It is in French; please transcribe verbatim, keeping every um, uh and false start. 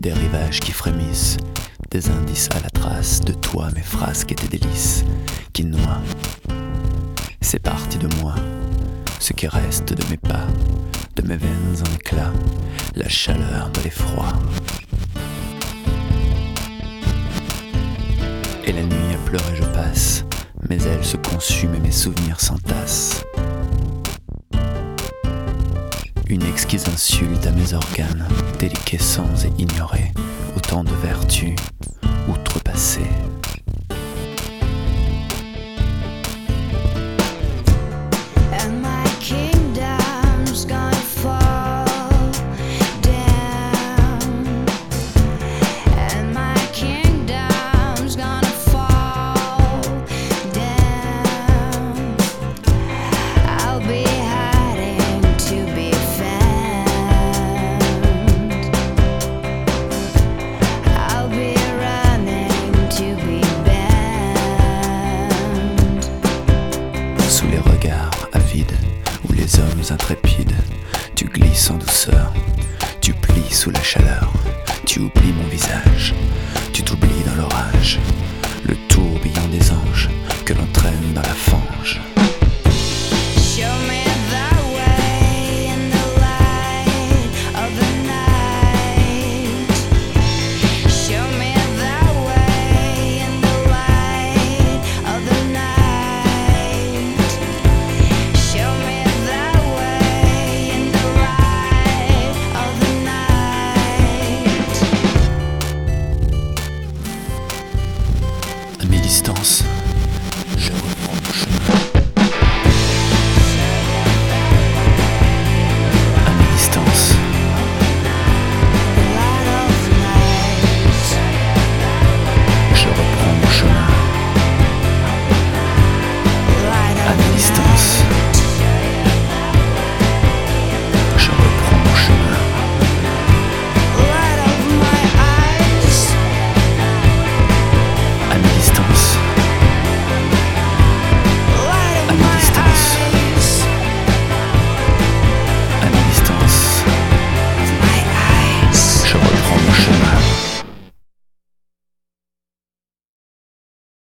des rivages qui frémissent, des indices à la trace de toi, mes frasques et tes délices qui noient. C'est parti de moi, ce qui reste de mes pas, de mes veines en éclat, la chaleur de l'effroi. Et la nuit à pleurer je passe, mes ailes se consument et mes souvenirs s'entassent. Une exquise insulte à mes organes, déliquescents et ignorés, autant de vertus outrepassées. Sous les regards avides, ou les hommes intrépides, tu glisses en douceur, tu plies sous la chaleur, tu oublies mon visage, tu t'oublies dans l'orage, le tourbillon des anges que l'on traîne dans la fange.